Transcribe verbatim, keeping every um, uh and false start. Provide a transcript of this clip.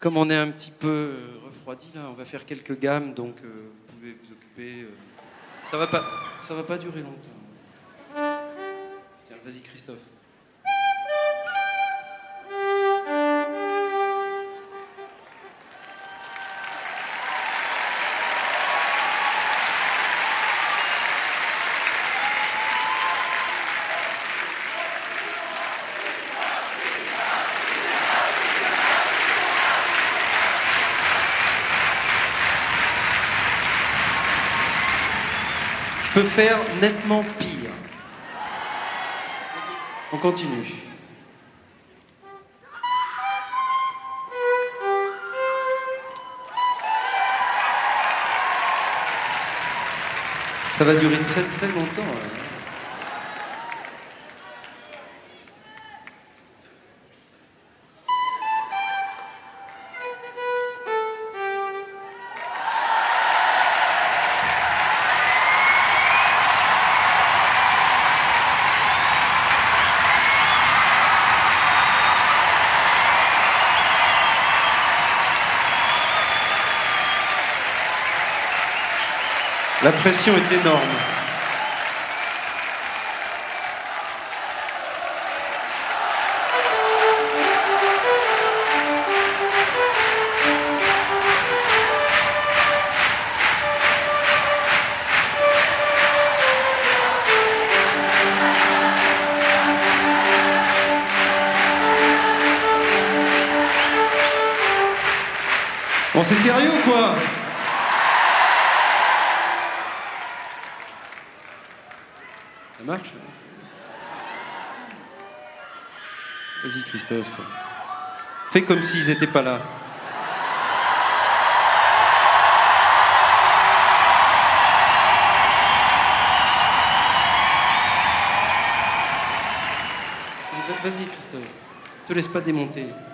Comme on est un petit peu euh, refroidi là, on va faire quelques gammes, donc euh, vous pouvez vous occuper. euh. Ça va pas, ça va pas durer longtemps. Tiens, vas-y Christophe. Je peux faire nettement pire. On continue. Ça va durer très très longtemps. Hein. La pression est énorme. Bon, c'est sérieux ou quoi? Ça marche? Vas-y Christophe. Fais comme s'ils n'étaient pas là. Vas-y Christophe. Te laisse pas démonter.